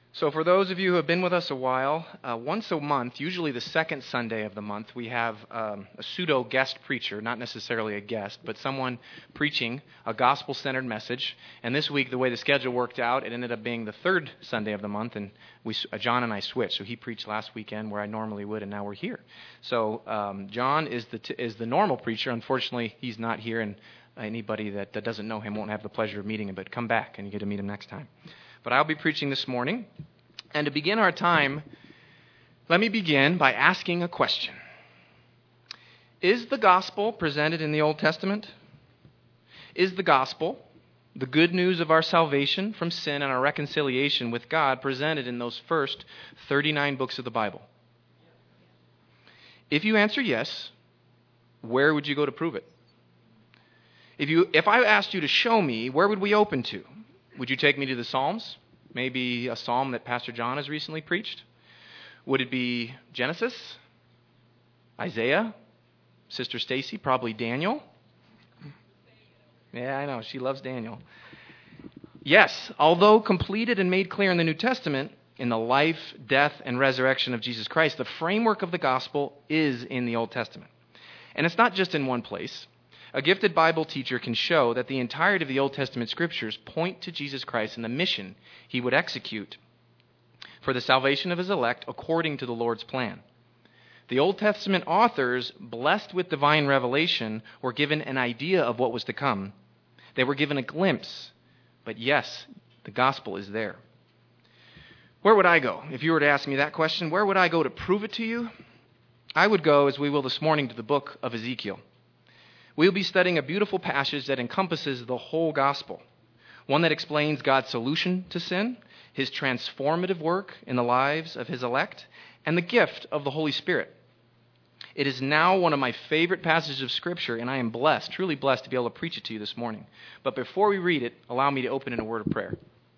So for those of you who have been with us a while, once a month, usually the second Sunday of the month, we have a pseudo guest preacher, not necessarily a guest, but someone preaching a gospel-centered message. And this week, the way the schedule worked out, it ended up being the third Sunday of the month, and John and I switched. So he preached last weekend where I normally would, and now we're here. So John is the normal preacher. Unfortunately, he's not here, and anybody that doesn't know him won't have the pleasure of meeting him, but come back and you get to meet him next time. But I'll be preaching this morning. And to begin our time, let me begin by asking a question. Is the gospel presented in the Old Testament? Is the gospel, the good news of our salvation from sin and our reconciliation with God, presented in those first 39 books of the Bible? If you answer yes, where would you go to prove it? If I asked you to show me, where would we open to? Would you take me to the Psalms? Maybe a psalm that Pastor John has recently preached? Would it be Genesis? Isaiah? Sister Stacy? Probably Daniel? Yeah, I know. She loves Daniel. Yes, although completed and made clear in the New Testament, in the life, death, and resurrection of Jesus Christ, the framework of the gospel is in the Old Testament. And it's not just in one place. A gifted Bible teacher can show that the entirety of the Old Testament scriptures point to Jesus Christ and the mission he would execute for the salvation of his elect according to the Lord's plan. The Old Testament authors, blessed with divine revelation, were given an idea of what was to come. They were given a glimpse. But yes, the gospel is there. Where would I go? If you were to ask me that question, where would I go to prove it to you? I would go, as we will this morning, to the book of Ezekiel. We'll be studying a beautiful passage that encompasses the whole gospel, one that explains God's solution to sin, his transformative work in the lives of his elect, and the gift of the Holy Spirit. It is now one of my favorite passages of Scripture, and I am blessed, truly blessed, to be able to preach it to you this morning. But before we read it, allow me to open in a word of prayer.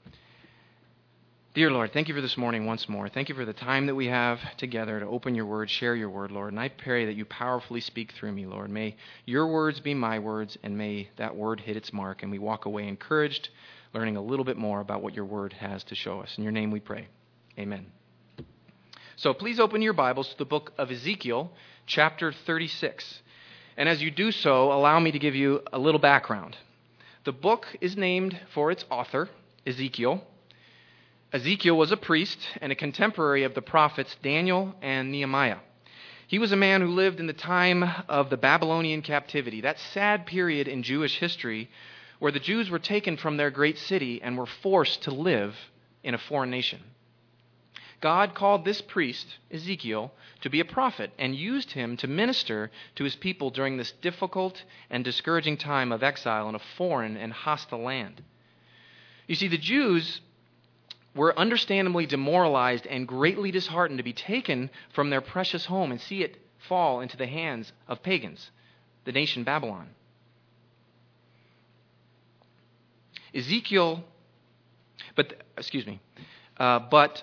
Dear Lord, thank you for this morning once more. Thank you for the time that we have together to open your word, share your word, Lord. And I pray that you powerfully speak through me, Lord. May your words be my words, and may that word hit its mark, and we walk away encouraged, learning a little bit more about what your word has to show us. In your name we pray. Amen. So please open your Bibles to the book of Ezekiel, chapter 36. And as you do so, allow me to give you a little background. The book is named for its author, Ezekiel. Ezekiel was a priest and a contemporary of the prophets Daniel and Nehemiah. He was a man who lived in the time of the Babylonian captivity, that sad period in Jewish history where the Jews were taken from their great city and were forced to live in a foreign nation. God called this priest, Ezekiel, to be a prophet and used him to minister to his people during this difficult and discouraging time of exile in a foreign and hostile land. You see, the Jews were understandably demoralized and greatly disheartened to be taken from their precious home and see it fall into the hands of pagans, the nation Babylon. But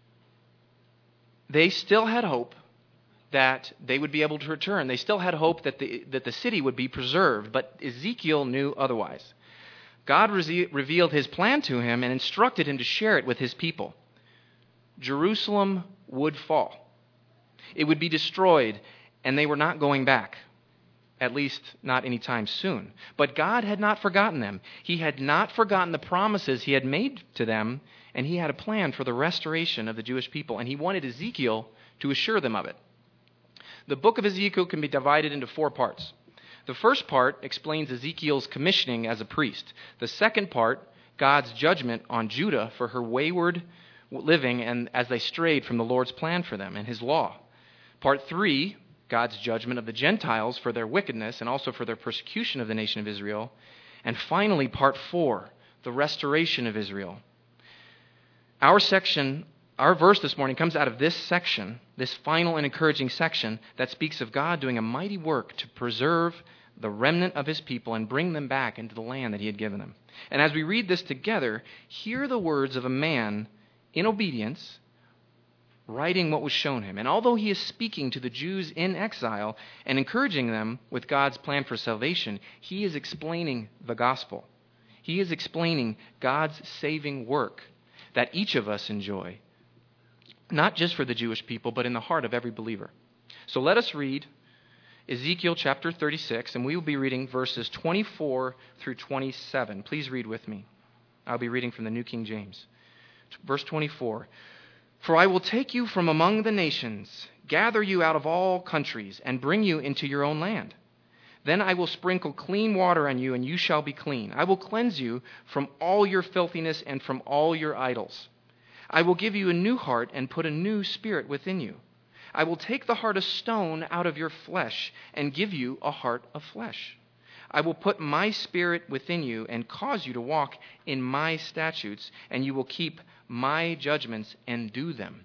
they still had hope that they would be able to return. They still had hope that the city would be preserved, but Ezekiel knew otherwise. God revealed his plan to him and instructed him to share it with his people. Jerusalem would fall. It would be destroyed, and they were not going back, at least not anytime soon. But God had not forgotten them. He had not forgotten the promises he had made to them, and he had a plan for the restoration of the Jewish people, and he wanted Ezekiel to assure them of it. The book of Ezekiel can be divided into 4 parts. The first part explains Ezekiel's commissioning as a priest. The second part, God's judgment on Judah for her wayward living and as they strayed from the Lord's plan for them and his law. Part 3, God's judgment of the Gentiles for their wickedness and also for their persecution of the nation of Israel. And finally, part 4, the restoration of Israel. Our verse this morning comes out of this section, this final and encouraging section that speaks of God doing a mighty work to preserve the remnant of his people and bring them back into the land that he had given them. And as we read this together, hear the words of a man in obedience writing what was shown him. And although he is speaking to the Jews in exile and encouraging them with God's plan for salvation, he is explaining the gospel. He is explaining God's saving work that each of us enjoy, not just for the Jewish people, but in the heart of every believer. So let us read Ezekiel chapter 36, and we will be reading verses 24 through 27. Please read with me. I'll be reading from the New King James. Verse 24. For I will take you from among the nations, gather you out of all countries, and bring you into your own land. Then I will sprinkle clean water on you, and you shall be clean. I will cleanse you from all your filthiness and from all your idols. I will give you a new heart and put a new spirit within you. I will take the heart of stone out of your flesh and give you a heart of flesh. I will put my spirit within you and cause you to walk in my statutes, and you will keep my judgments and do them.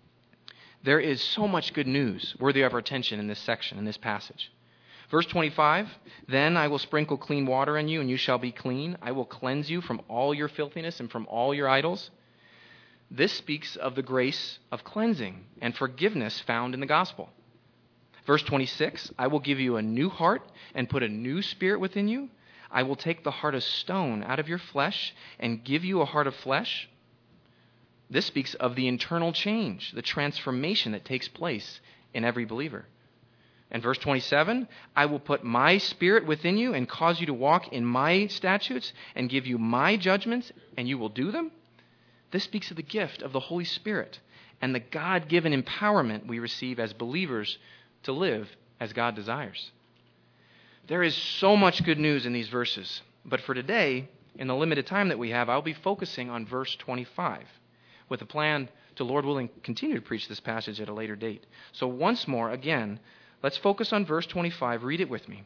There is so much good news worthy of our attention in this section, in this passage. Verse 25, then I will sprinkle clean water on you, and you shall be clean. I will cleanse you from all your filthiness and from all your idols. This speaks of the grace of cleansing and forgiveness found in the gospel. Verse 26, I will give you a new heart and put a new spirit within you. I will take the heart of stone out of your flesh and give you a heart of flesh. This speaks of the internal change, the transformation that takes place in every believer. And verse 27, I will put my spirit within you and cause you to walk in my statutes and give you my judgments, and you will do them. This speaks of the gift of the Holy Spirit and the God-given empowerment we receive as believers to live as God desires. There is so much good news in these verses, but for today, in the limited time that we have, I'll be focusing on verse 25 with a plan to, Lord willing, continue to preach this passage at a later date. So once more, again, let's focus on verse 25. Read it with me.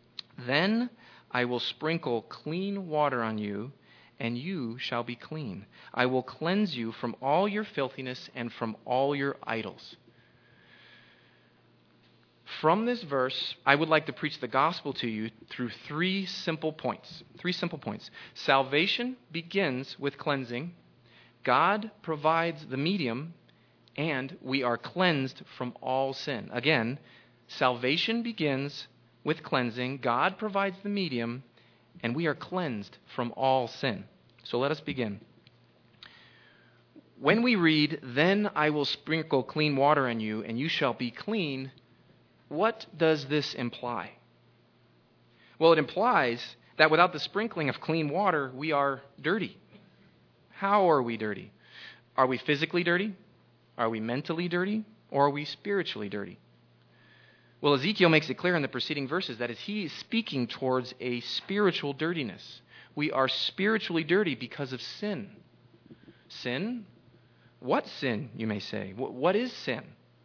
Then I will sprinkle clean water on you, and you shall be clean. I will cleanse you from all your filthiness and from all your idols. From this verse, I would like to preach the gospel to you through three simple points. Salvation begins with cleansing. God provides the medium, and we are cleansed from all sin. Again, salvation begins with cleansing. God provides the medium, and we are cleansed from all sin. So let us begin. When we read, then I will sprinkle clean water on you, and you shall be clean, what does this imply? Well, it implies that without the sprinkling of clean water, we are dirty. How are we dirty? Are we physically dirty? Are we mentally dirty? Or are we spiritually dirty? Well, Ezekiel makes it clear in the preceding verses that as he is speaking towards a spiritual dirtiness, we are spiritually dirty because of sin. Sin? What sin, you may say? What is sin?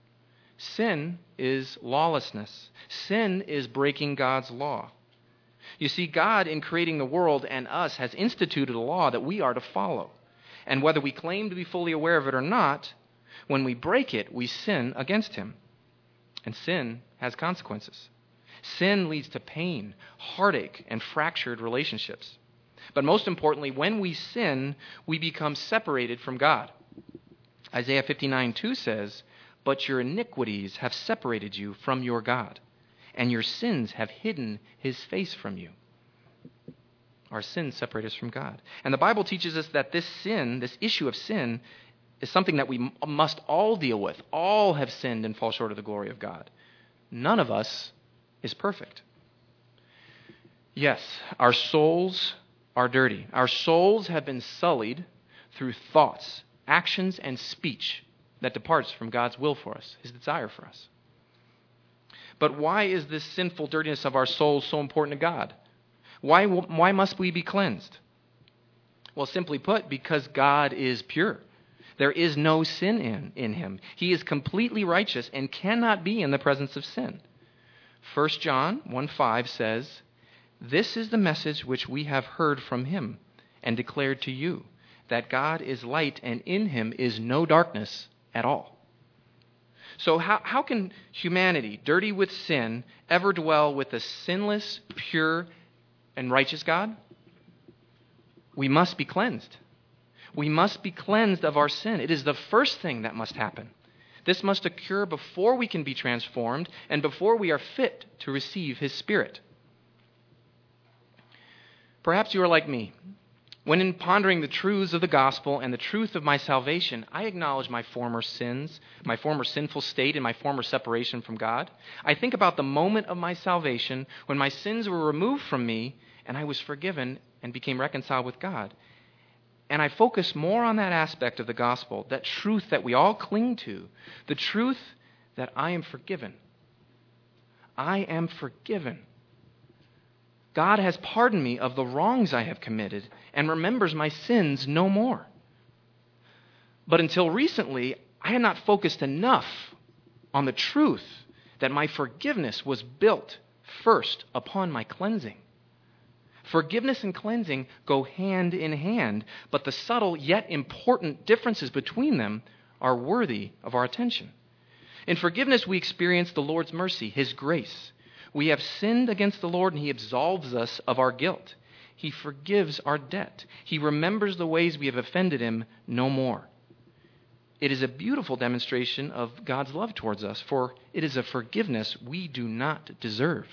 Sin is lawlessness. Sin is breaking God's law. You see, God, in creating the world and us, has instituted a law that we are to follow. And whether we claim to be fully aware of it or not, when we break it, we sin against him. And sin has consequences. Sin leads to pain, heartache, and fractured relationships. But most importantly, when we sin, we become separated from God. Isaiah 59:2 says, but your iniquities have separated you from your God, and your sins have hidden his face from you. Our sins separate us from God. And the Bible teaches us that this sin, this issue of sin, is something that we must all deal with. All have sinned and fall short of the glory of God. None of us is perfect. Yes, our souls are dirty. Our souls have been sullied through thoughts, actions, and speech that departs from God's will for us, his desire for us. But why is this sinful dirtiness of our souls so important to God? Why must we be cleansed? Well, simply put, because God is pure. There is no sin in him. He is completely righteous and cannot be in the presence of sin. 1 John 1:5 says, this is the message which we have heard from him and declared to you, that God is light and in him is no darkness at all. So how can humanity, dirty with sin, ever dwell with a sinless, pure, and righteous God? We must be cleansed. We must be cleansed of our sin. It is the first thing that must happen. This must occur before we can be transformed and before we are fit to receive his Spirit. Perhaps you are like me. When in pondering the truths of the gospel and the truth of my salvation, I acknowledge my former sins, my former sinful state, and my former separation from God. I think about the moment of my salvation when my sins were removed from me and I was forgiven and became reconciled with God. And I focus more on that aspect of the gospel, that truth that we all cling to, the truth that I am forgiven. I am forgiven. God has pardoned me of the wrongs I have committed and remembers my sins no more. But until recently, I had not focused enough on the truth that my forgiveness was built first upon my cleansing. Forgiveness and cleansing go hand in hand, but the subtle yet important differences between them are worthy of our attention. In forgiveness, we experience the Lord's mercy, His grace. We have sinned against the Lord, and He absolves us of our guilt. He forgives our debt. He remembers the ways we have offended Him no more. It is a beautiful demonstration of God's love towards us, for it is a forgiveness we do not deserve.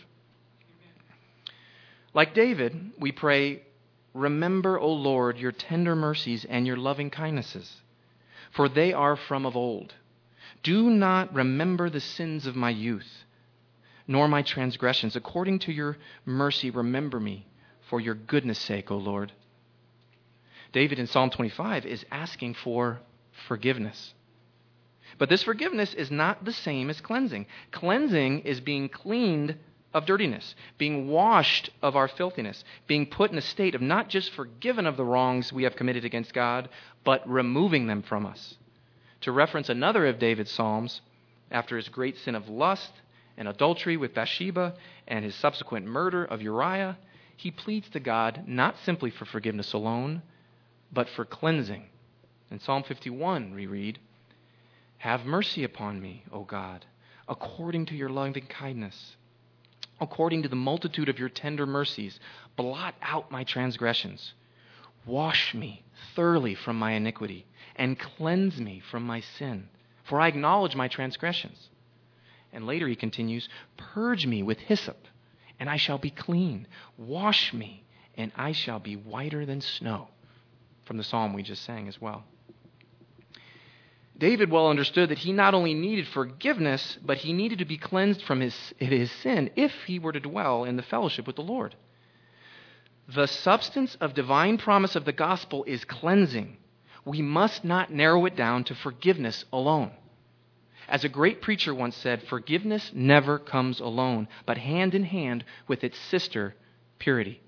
Like David, we pray, "Remember, O Lord, your tender mercies and your loving kindnesses, for they are from of old. Do not remember the sins of my youth, nor my transgressions. According to your mercy, remember me for your goodness' sake, O Lord." David in Psalm 25 is asking for forgiveness. But this forgiveness is not the same as cleansing. Cleansing is being cleaned of dirtiness, being washed of our filthiness, being put in a state of not just forgiven of the wrongs we have committed against God, but removing them from us. To reference another of David's Psalms, after his great sin of lust and adultery with Bathsheba and his subsequent murder of Uriah, he pleads to God not simply for forgiveness alone, but for cleansing. In Psalm 51, we read, "Have mercy upon me, O God, according to your loving kindness. According to the multitude of your tender mercies, blot out my transgressions. Wash me thoroughly from my iniquity and cleanse me from my sin, for I acknowledge my transgressions." And later he continues, "Purge me with hyssop, and I shall be clean. Wash me, and I shall be whiter than snow." From the psalm we just sang as well. David well understood that he not only needed forgiveness, but he needed to be cleansed from his sin if he were to dwell in the fellowship with the Lord. The substance of divine promise of the gospel is cleansing. We must not narrow it down to forgiveness alone. As a great preacher once said, forgiveness never comes alone, but hand in hand with its sister, purity.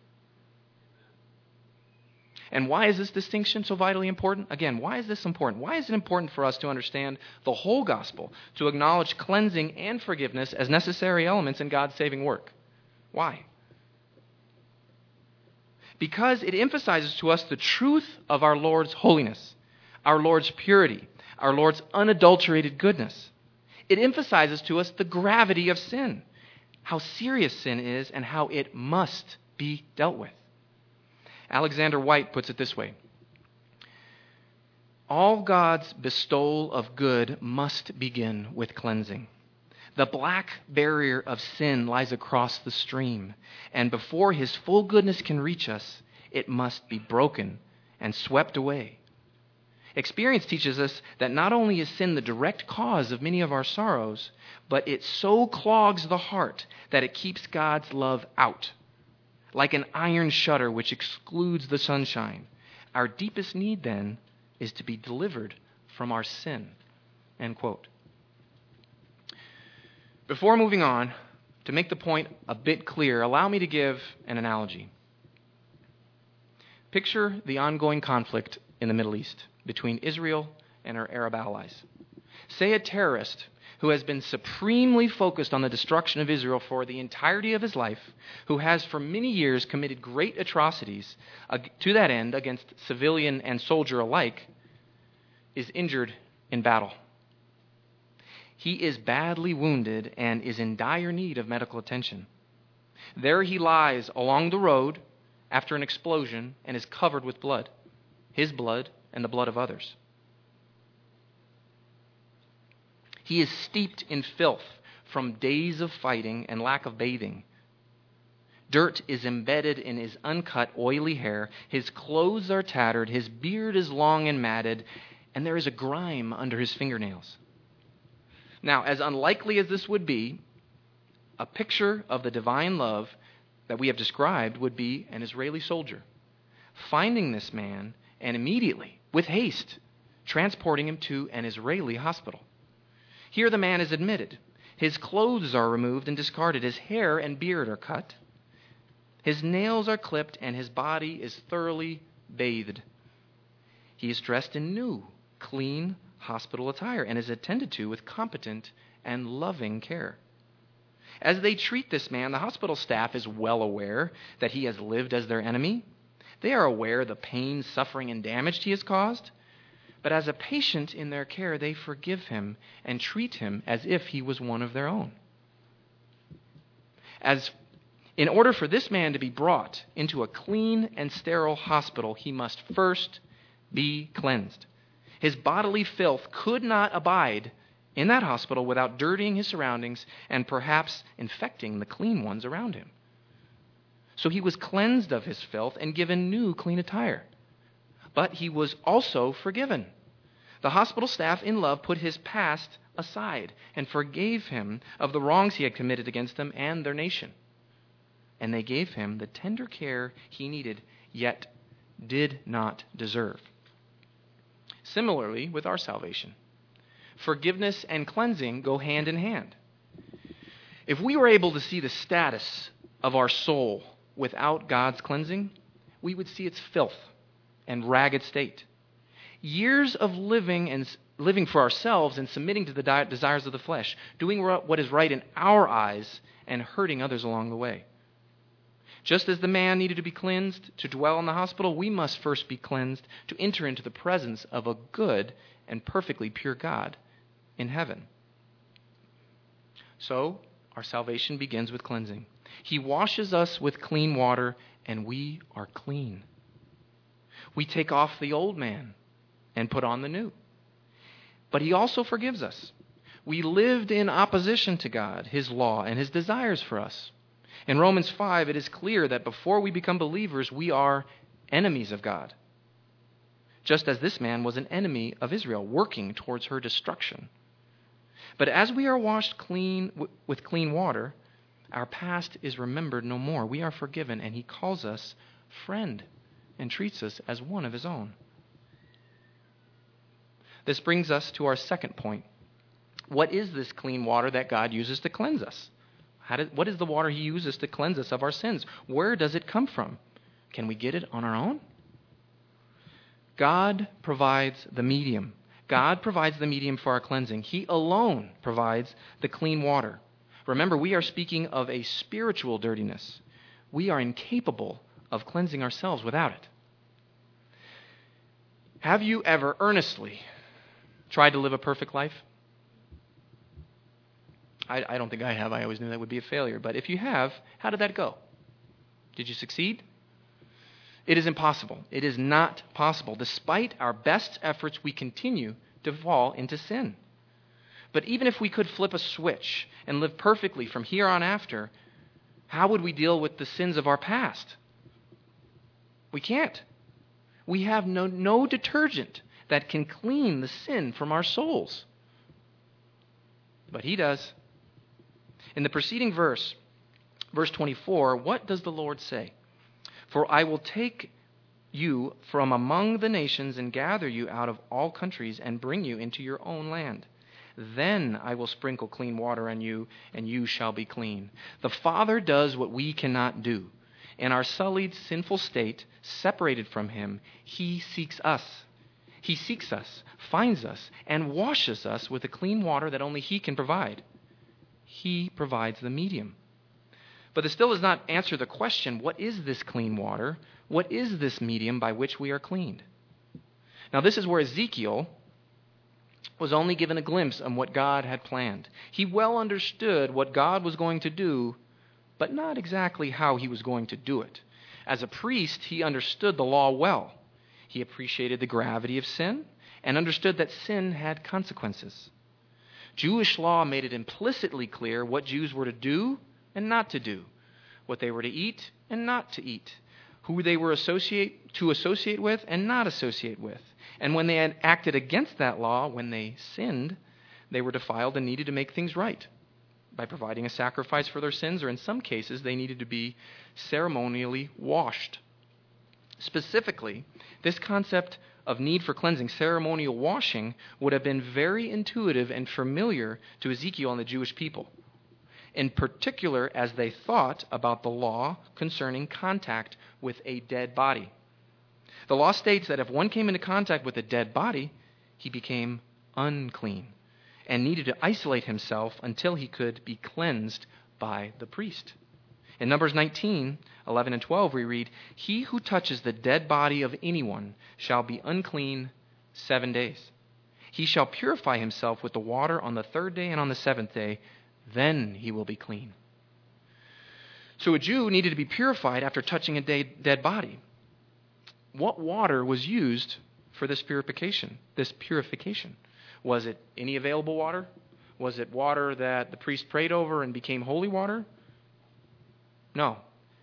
And why is this distinction so vitally important? Again, why is this important? Why is it important for us to understand the whole gospel, to acknowledge cleansing and forgiveness as necessary elements in God's saving work? Why? Because it emphasizes to us the truth of our Lord's holiness, our Lord's purity, our Lord's unadulterated goodness. It emphasizes to us the gravity of sin, how serious sin is, and how it must be dealt with. Alexander White puts it this way: all God's bestowal of good must begin with cleansing. The black barrier of sin lies across the stream, and before His full goodness can reach us, it must be broken and swept away. Experience teaches us that not only is sin the direct cause of many of our sorrows, but it so clogs the heart that it keeps God's love out, like an iron shutter which excludes the sunshine. Our deepest need, then, is to be delivered from our sin. End quote. Before moving on, to make the point a bit clear, allow me to give an analogy. Picture the ongoing conflict in the Middle East between Israel and her Arab allies. Say a terrorist who has been supremely focused on the destruction of Israel for the entirety of his life, who has for many years committed great atrocities to that end against civilian and soldier alike, is injured in battle. He is badly wounded and is in dire need of medical attention. There he lies along the road after an explosion and is covered with blood, his blood and the blood of others. He is steeped in filth from days of fighting and lack of bathing. Dirt is embedded in his uncut, oily hair. His clothes are tattered. His beard is long and matted, and there is a grime under his fingernails. Now, as unlikely as this would be, a picture of the divine love that we have described would be an Israeli soldier finding this man and immediately, with haste, transporting him to an Israeli hospital. Here the man is admitted. His clothes are removed and discarded. His hair and beard are cut. His nails are clipped, and his body is thoroughly bathed. He is dressed in new, clean hospital attire and is attended to with competent and loving care. As they treat this man, the hospital staff is well aware that he has lived as their enemy. They are aware of the pain, suffering, and damage he has caused. But as a patient in their care, they forgive him and treat him as if he was one of their own. In order for this man to be brought into a clean and sterile hospital, he must first be cleansed. His bodily filth could not abide in that hospital without dirtying his surroundings and perhaps infecting the clean ones around him. So he was cleansed of his filth and given new clean attire. But he was also forgiven. The hospital staff in love put his past aside and forgave him of the wrongs he had committed against them and their nation. And they gave him the tender care he needed, yet did not deserve. Similarly, with our salvation, forgiveness and cleansing go hand in hand. If we were able to see the status of our soul without God's cleansing, we would see its filth and ragged state. Years of living for ourselves and submitting to the desires of the flesh, doing what is right in our eyes and hurting others along the way. Just as the man needed to be cleansed to dwell in the hospital, we must first be cleansed to enter into the presence of a good and perfectly pure God in heaven. So, our salvation begins with cleansing. He washes us with clean water, and we are clean. We take off the old man and put on the new. But he also forgives us. We lived in opposition to God, his law, and his desires for us. In Romans 5, it is clear that before we become believers, we are enemies of God. Just as this man was an enemy of Israel, working towards her destruction. But as we are washed clean with clean water, our past is remembered no more. We are forgiven, and he calls us friend and treats us as one of his own. This brings us to our second point. What is this clean water that God uses to cleanse us? What is the water he uses to cleanse us of our sins? Where does it come from? Can we get it on our own? God provides the medium. God provides the medium for our cleansing. He alone provides the clean water. Remember, we are speaking of a spiritual dirtiness. We are incapable of cleansing ourselves without it. Have you ever earnestly tried to live a perfect life? I don't think I have. I always knew that would be a failure. But if you have, how did that go? Did you succeed? It is impossible. It is not possible. Despite our best efforts, we continue to fall into sin. But even if we could flip a switch and live perfectly from here on after, how would we deal with the sins of our past? We can't. We have no detergent that can clean the sin from our souls. But he does. In the preceding verse 24, what does the Lord say? For I will take you from among the nations and gather you out of all countries and bring you into your own land. Then I will sprinkle clean water on you, and you shall be clean. The Father does what we cannot do. In our sullied, sinful state, separated from him, he seeks us. He seeks us, finds us, and washes us with the clean water that only he can provide. He provides the medium. But this still does not answer the question, what is this clean water? What is this medium by which we are cleaned? Now, this is where Ezekiel was only given a glimpse of what God had planned. He well understood what God was going to do, but not exactly how he was going to do it. As a priest, he understood the law well. He appreciated the gravity of sin and understood that sin had consequences. Jewish law made it implicitly clear what Jews were to do and not to do. what they were to eat and not to eat, who they were to associate with and not associate with. And when they had acted against that law, when they sinned, they were defiled and needed to make things right by providing a sacrifice for their sins, or in some cases, they needed to be ceremonially washed. Specifically, this concept of need for cleansing, ceremonial washing, would have been very intuitive and familiar to Ezekiel and the Jewish people, in particular as they thought about the law concerning contact with a dead body. The law states that if one came into contact with a dead body, he became unclean and needed to isolate himself until he could be cleansed by the priest. In Numbers 19, 11 and 12, we read, "He who touches the dead body of anyone shall be unclean 7 days. He shall purify himself with the water on the 3rd day and on the 7th day. Then he will be clean." So a Jew needed to be purified after touching a dead body. What water was used for this purification? Was it any available water? Was it water that the priest prayed over and became holy water? No.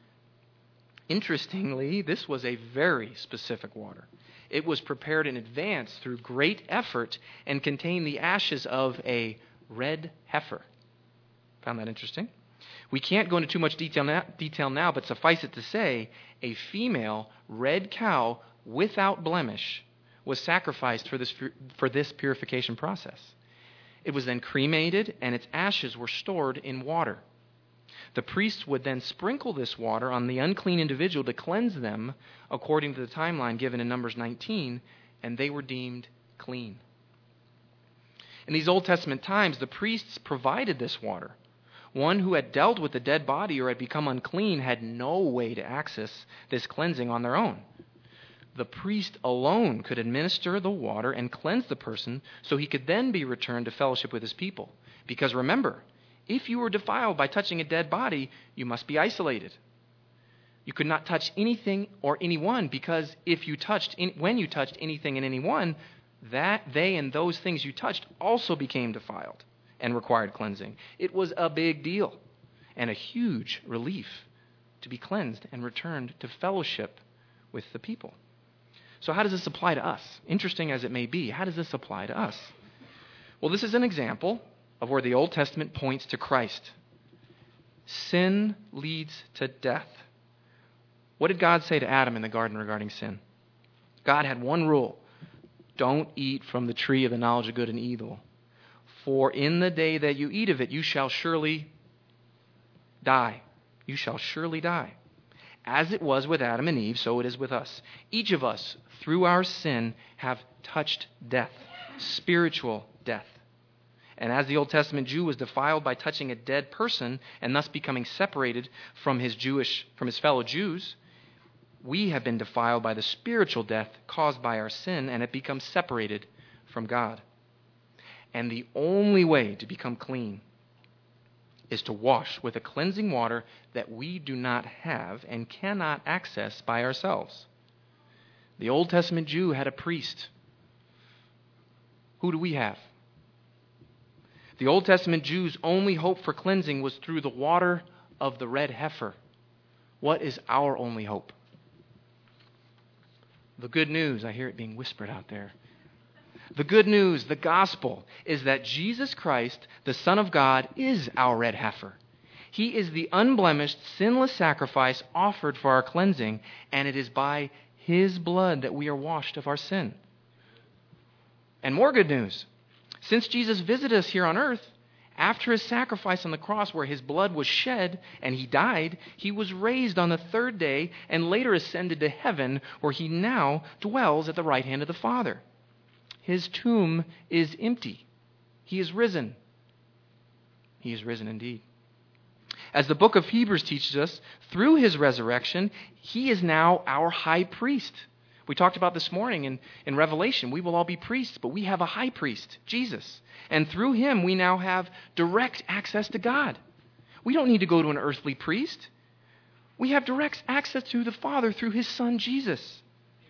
Interestingly, this was a very specific water. It was prepared in advance through great effort and contained the ashes of a red heifer. Found that interesting? We can't go into too much detail now, but suffice it to say, a female red cow without blemish was sacrificed for this purification process. It was then cremated, and its ashes were stored in water. The priests would then sprinkle this water on the unclean individual to cleanse them according to the timeline given in Numbers 19, and they were deemed clean. In these Old Testament times, the priests provided this water. One who had dealt with a dead body or had become unclean had no way to access this cleansing on their own. The priest alone could administer the water and cleanse the person so he could then be returned to fellowship with his people. Because remember, if you were defiled by touching a dead body, you must be isolated. You could not touch anything or anyone, because when you touched anything and anyone, that they and those things you touched also became defiled and required cleansing. It was a big deal and a huge relief to be cleansed and returned to fellowship with the people. So how does this apply to us? Interesting as it may be, how does this apply to us? Well, this is an example of where the Old Testament points to Christ. Sin leads to death. What did God say to Adam in the garden regarding sin? God had one rule: don't eat from the tree of the knowledge of good and evil. For in the day that you eat of it, you shall surely die. You shall surely die. As it was with Adam and Eve, so it is with us. Each of us, through our sin, have touched death, spiritual death. And as the Old Testament Jew was defiled by touching a dead person and thus becoming separated from his fellow Jews, we have been defiled by the spiritual death caused by our sin and have become separated from God. And the only way to become clean is to wash with a cleansing water that we do not have and cannot access by ourselves. The Old Testament Jew had a priest. Who do we have? The Old Testament Jew's only hope for cleansing was through the water of the red heifer. What is our only hope? The good news, I hear it being whispered out there. The good news, the gospel, is that Jesus Christ, the Son of God, is our red heifer. He is the unblemished, sinless sacrifice offered for our cleansing, and it is by His blood that we are washed of our sin. And more good news. Since Jesus visited us here on earth, after His sacrifice on the cross where His blood was shed and He died, He was raised on the 3rd day and later ascended to heaven, where He now dwells at the right hand of the Father. His tomb is empty. He is risen. He is risen indeed. As the book of Hebrews teaches us, through His resurrection, He is now our high priest. We talked about this morning in Revelation. We will all be priests, but we have a high priest, Jesus. And through Him, we now have direct access to God. We don't need to go to an earthly priest. We have direct access to the Father through His Son, Jesus.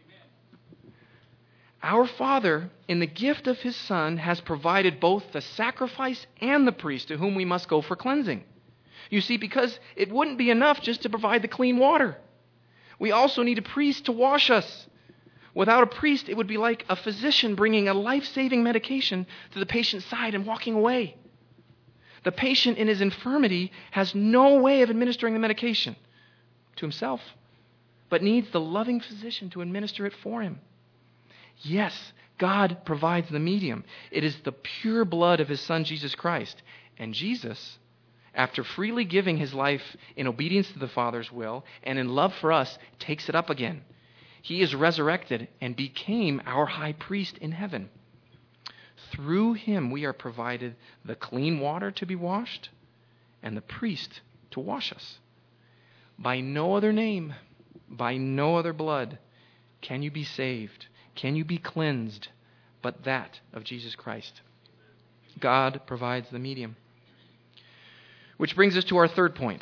Our Father, in the gift of His Son, has provided both the sacrifice and the priest to whom we must go for cleansing. You see, because it wouldn't be enough just to provide the clean water. We also need a priest to wash us. Without a priest, it would be like a physician bringing a life-saving medication to the patient's side and walking away. The patient in his infirmity has no way of administering the medication to himself, but needs the loving physician to administer it for him. Yes, God provides the medium. It is the pure blood of his Son, Jesus Christ. And Jesus, after freely giving his life in obedience to the Father's will and in love for us, takes it up again. He is resurrected and became our high priest in heaven. Through him we are provided the clean water to be washed and the priest to wash us. By no other name, by no other blood can you be saved, can you be cleansed, but that of Jesus Christ. God provides the medium. Which brings us to our third point.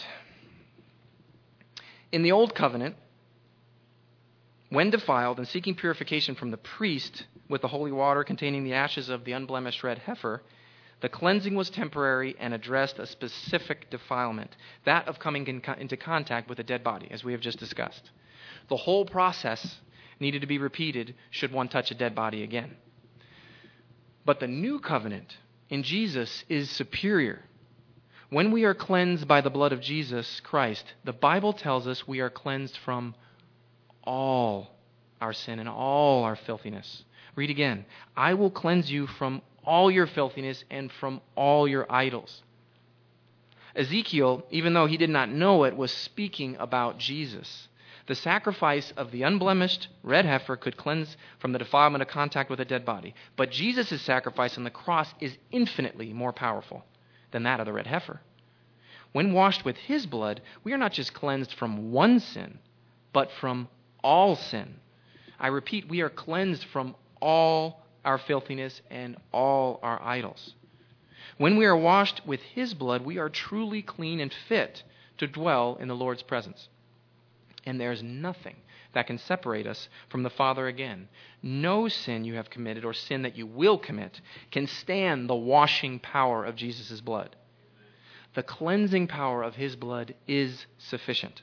In the Old Covenant, when defiled and seeking purification from the priest with the holy water containing the ashes of the unblemished red heifer, the cleansing was temporary and addressed a specific defilement, that of coming into contact with a dead body, as we have just discussed. The whole process needed to be repeated should one touch a dead body again. But the new covenant in Jesus is superior. When we are cleansed by the blood of Jesus Christ, the Bible tells us we are cleansed from all our sin and all our filthiness. Read again. I will cleanse you from all your filthiness and from all your idols. Ezekiel, even though he did not know it, was speaking about Jesus. The sacrifice of the unblemished red heifer could cleanse from the defilement of contact with a dead body. But Jesus' sacrifice on the cross is infinitely more powerful than that of the red heifer. When washed with his blood, we are not just cleansed from one sin, but from all sin. I repeat, we are cleansed from all our filthiness and all our idols. When we are washed with his blood, we are truly clean and fit to dwell in the Lord's presence. And there is nothing that can separate us from the Father again. No sin you have committed or sin that you will commit can stand the washing power of Jesus' blood. The cleansing power of his blood is sufficient.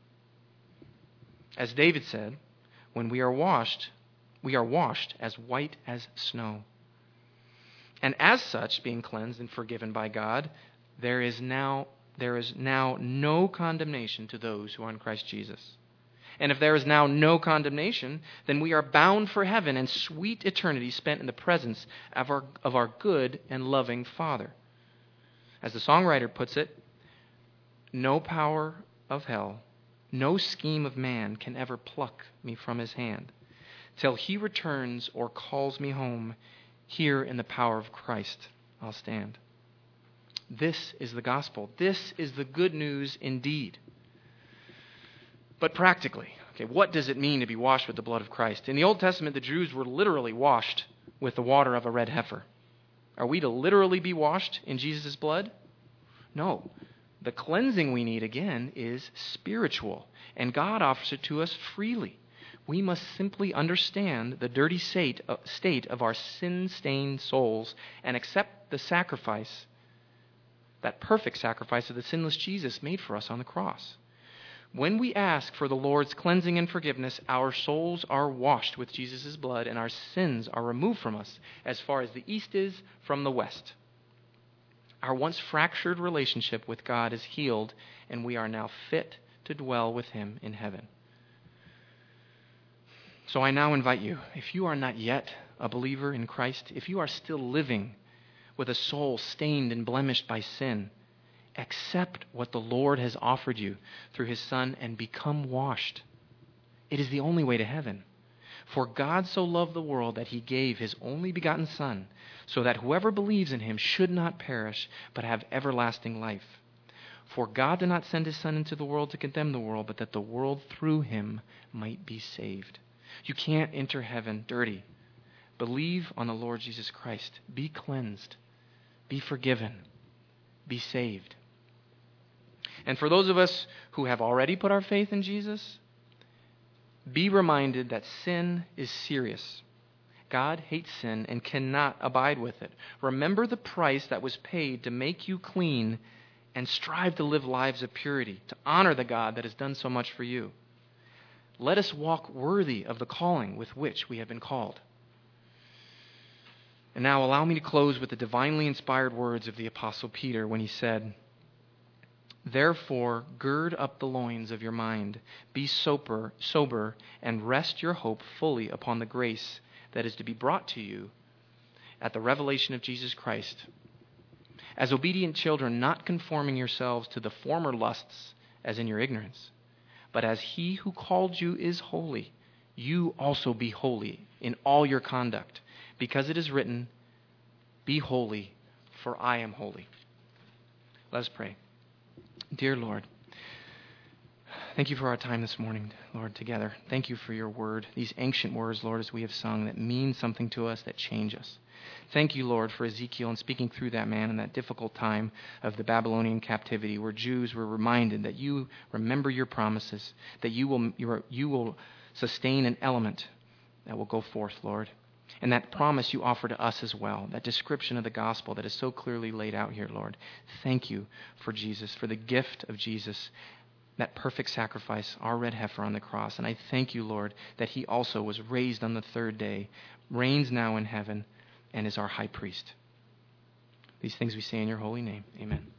As David said, when we are washed as white as snow. And as such, being cleansed and forgiven by God, there is now no condemnation to those who are in Christ Jesus. And if there is now no condemnation, then we are bound for heaven and sweet eternity spent in the presence of our good and loving Father. As the songwriter puts it, no power of hell, no scheme of man can ever pluck me from his hand. Till he returns or calls me home, here in the power of Christ I'll stand. This is the gospel. This is the good news indeed. But practically, what does it mean to be washed with the blood of Christ? In the Old Testament, the Jews were literally washed with the water of a red heifer. Are we to literally be washed in Jesus' blood? No. The cleansing we need, again, is spiritual, and God offers it to us freely. We must simply understand the dirty state of our sin-stained souls and accept the sacrifice, that perfect sacrifice of the sinless Jesus made for us on the cross. When we ask for the Lord's cleansing and forgiveness, our souls are washed with Jesus' blood and our sins are removed from us as far as the east is from the west. Our once fractured relationship with God is healed and we are now fit to dwell with him in heaven. So I now invite you, if you are not yet a believer in Christ, if you are still living with a soul stained and blemished by sin, accept what the Lord has offered you through his Son and become washed. It is the only way to heaven. For God so loved the world that he gave his only begotten Son, so that whoever believes in him should not perish, but have everlasting life. For God did not send his Son into the world to condemn the world, but that the world through him might be saved. You can't enter heaven dirty. Believe on the Lord Jesus Christ. Be cleansed. Be forgiven. Be saved. And for those of us who have already put our faith in Jesus, be reminded that sin is serious. God hates sin and cannot abide with it. Remember the price that was paid to make you clean and strive to live lives of purity, to honor the God that has done so much for you. Let us walk worthy of the calling with which we have been called. And now allow me to close with the divinely inspired words of the Apostle Peter when he said, "Therefore, gird up the loins of your mind, be sober, and rest your hope fully upon the grace that is to be brought to you at the revelation of Jesus Christ. As obedient children, not conforming yourselves to the former lusts as in your ignorance, but as he who called you is holy, you also be holy in all your conduct, because it is written, 'Be holy, for I am holy.'" Let us pray. Dear Lord, thank you for our time this morning, Lord, together. Thank you for your word, these ancient words, Lord, as we have sung, that mean something to us, that change us. Thank you, Lord, for Ezekiel and speaking through that man in that difficult time of the Babylonian captivity, where Jews were reminded that you remember your promises, that you will sustain an element that will go forth, Lord. And that promise you offer to us as well, that description of the gospel that is so clearly laid out here, Lord. Thank you for Jesus, for the gift of Jesus, that perfect sacrifice, our red heifer on the cross. And I thank you, Lord, that he also was raised on the third day, reigns now in heaven, and is our high priest. These things we say in your holy name. Amen.